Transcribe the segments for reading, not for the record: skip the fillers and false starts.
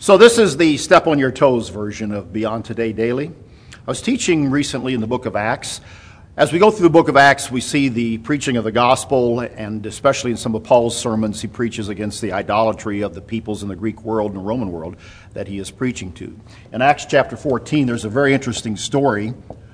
So this is the Step on Your Toes version of Beyond Today Daily. I was teaching recently in the book of Acts. As we go through the book of Acts, we see the preaching of the gospel, and especially in some of Paul's sermons, he preaches against the idolatry of the peoples in the Greek world and the Roman world that he is preaching to. In Acts chapter 14, there's a very interesting story,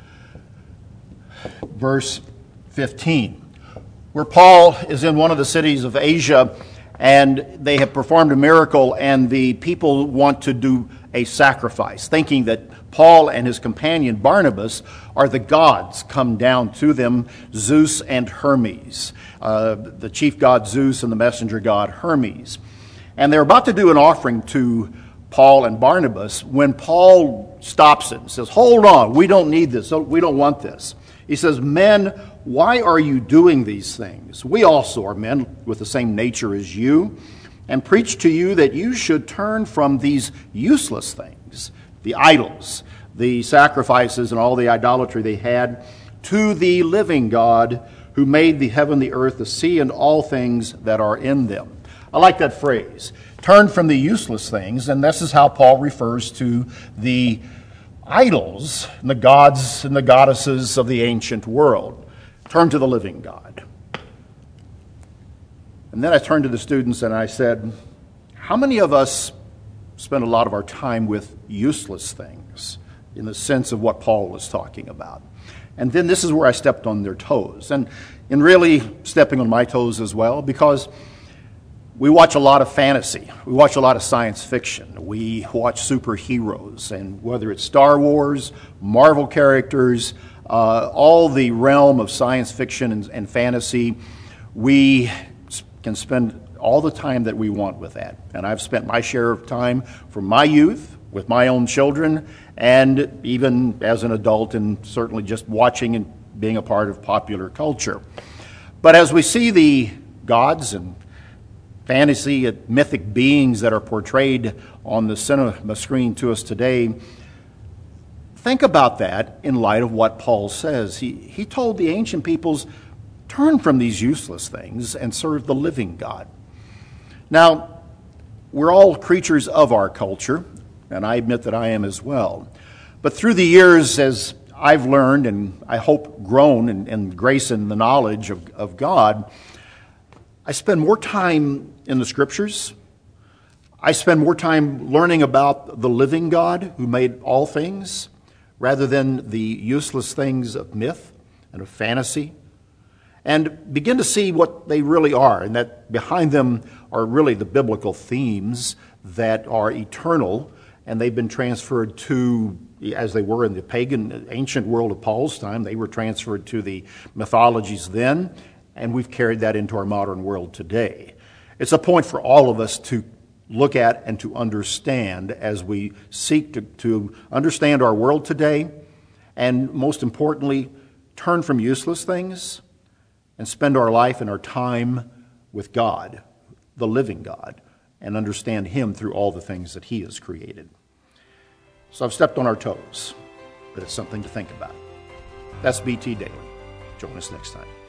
verse 15, where Paul is in one of the cities of Asia, and they have performed a miracle, and the people want to do a sacrifice, thinking that Paul and his companion Barnabas are the gods come down to them, Zeus and Hermes, the chief god Zeus and the messenger god Hermes. And they're about to do an offering to Paul and Barnabas when Paul stops it and says, "Hold on, we don't need this, we don't want this." He says, "Men, why are you doing these things? We also are men with the same nature as you, and preach to you that you should turn from these useless things, the idols, the sacrifices, and all the idolatry they had, to the living God who made the heaven, the earth, the sea, and all things that are in them." I like that phrase. Turn from the useless things, and this is how Paul refers to the idols and the gods and the goddesses of the ancient world. Turn to the living God. And then I turned to the students and I said, how many of us spend a lot of our time with useless things in the sense of what Paul was talking about? And then this is where I stepped on their toes, and really stepping on my toes as well, because we watch a lot of fantasy. We watch a lot of science fiction. We watch superheroes, and whether it's Star Wars, Marvel characters, all the realm of science fiction and fantasy, we can spend all the time that we want with that. And I've spent my share of time from my youth with my own children, and even as an adult, and certainly just watching and being a part of popular culture. But as we see the gods and fantasy and mythic beings that are portrayed on the cinema screen to us today, think about that in light of what Paul says. He told the ancient peoples, turn from these useless things and serve the living God. Now, we're all creatures of our culture, and I admit that I am as well. But through the years, as I've learned, and I hope grown in grace and the knowledge of God, I spend more time in the Scriptures. I spend more time learning about the living God who made all things, rather than the useless things of myth and of fantasy, and begin to see what they really are, and that behind them are really the biblical themes that are eternal, and they've been transferred to, as they were in the pagan ancient world of Paul's time, they were transferred to the mythologies then, and we've carried that into our modern world today. It's a point for all of us to look at and to understand as we seek to understand our world today, and most importantly, turn from useless things and spend our life and our time with God, the living God, and understand Him through all the things that He has created. So I've stepped on our toes, but it's something to think about. That's BT Daily. Join us next time.